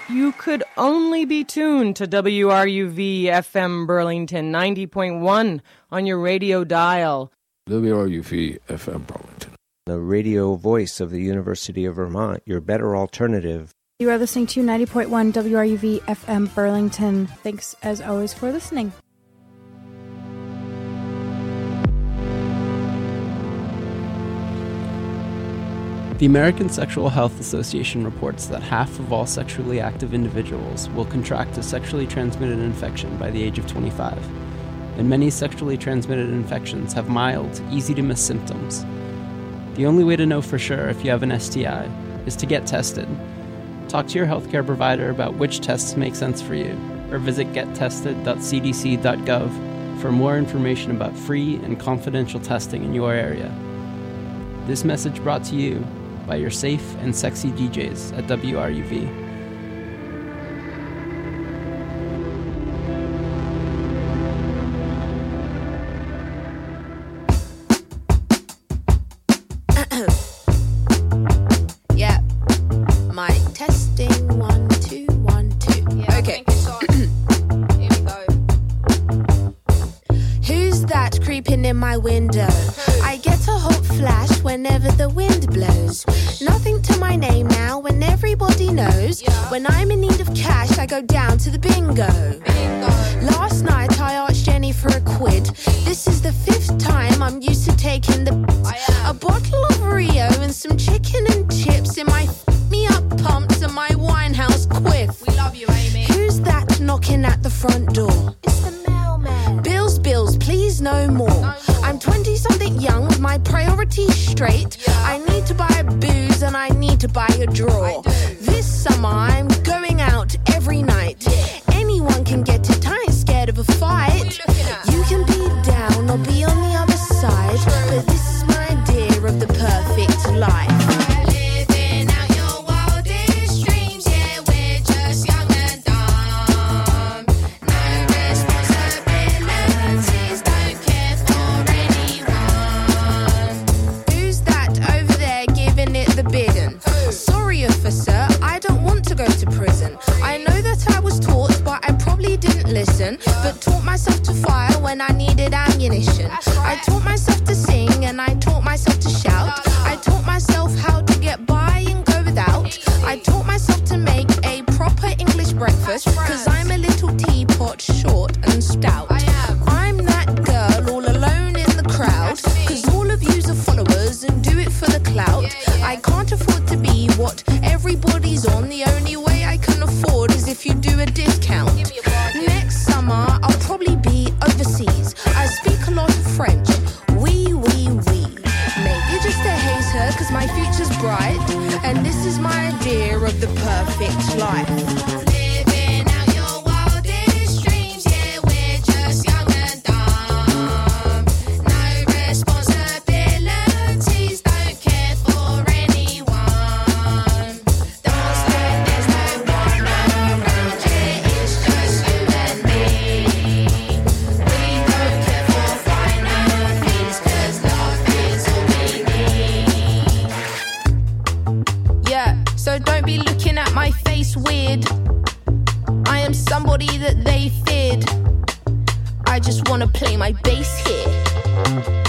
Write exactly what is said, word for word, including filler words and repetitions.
You could only be tuned to W R U V F M Burlington ninety point one on your radio dial. W R U V F M Burlington. The radio voice of the University of Vermont, your better alternative. You are listening to ninety point one W R U V F M Burlington. Thanks, as always, for listening. The American Sexual Health Association reports that half of all sexually active individuals will contract a sexually transmitted infection by the age of twenty-five, and many sexually transmitted infections have mild, easy-to-miss symptoms. The only way to know for sure if you have an S T I is to get tested. Talk to your healthcare provider about which tests make sense for you, or visit get tested dot c d c dot gov for more information about free and confidential testing in your area. This message brought to you by your safe and sexy D Js at W R U V. Yeah, my testing one, two, one, two. Yeah, okay. Here we go. Who's that creeping in my window? I get a hot flash whenever the wind blows. Nothing to my name now when everybody knows. When I'm in need of cash, I go down to the bingo. Last night I asked Jenny for a quid. This is the fifth time I'm used to taking the a bottle of Rio and some chicken and chips in my f- me up pumps and my Winehouse quiff. We love you, Amy. Who's that knocking at the front door? It's the mailman. Bills, bills, please no more. No more. I'm twenty-something young with my priorities straight. Yeah. I need to buy a booze and I need to buy a draw. This summer I'm going out every night. Yeah. Anyone can get it, I ain't scared of a fight. You can be down or be on the other side, but this is my idea of the perfect life. Living out your wildest dreams, yeah, we're just young and dumb. No responsibilities, don't care for anyone. Who's that over there giving it the bidding? Sorry, officer, I don't want to go to prison. I know that I was taught, but I probably didn't listen. But taught myself to fire when I needed ammunition. I taught myself to sing and I taught myself to shout. I taught myself how to get by and go without. I taught myself to make a proper English breakfast, cause I'm a little teapot, short and stout. I'm that girl all alone in the crowd, cause all of yous are followers and do it for the clout. I can't afford to be what everybody's on. The only way I can afford is if you do a discount. Next summer I'll probably be overseas. I speak a lot of French. Oui, oui, oui. Maybe just a hater, cause my future's bright, and this is my idea of the perfect life. Living out your wildest dreams, yeah, we're just young and dumb. No responsibilities, don't care for anyone. Don't spend, there's no one around, yeah, it's just you and me. We don't care for final fees, cause love is all we need. Yeah, so don't be looking at my face weird. I am somebody that they feared. I just wanna play my bass here.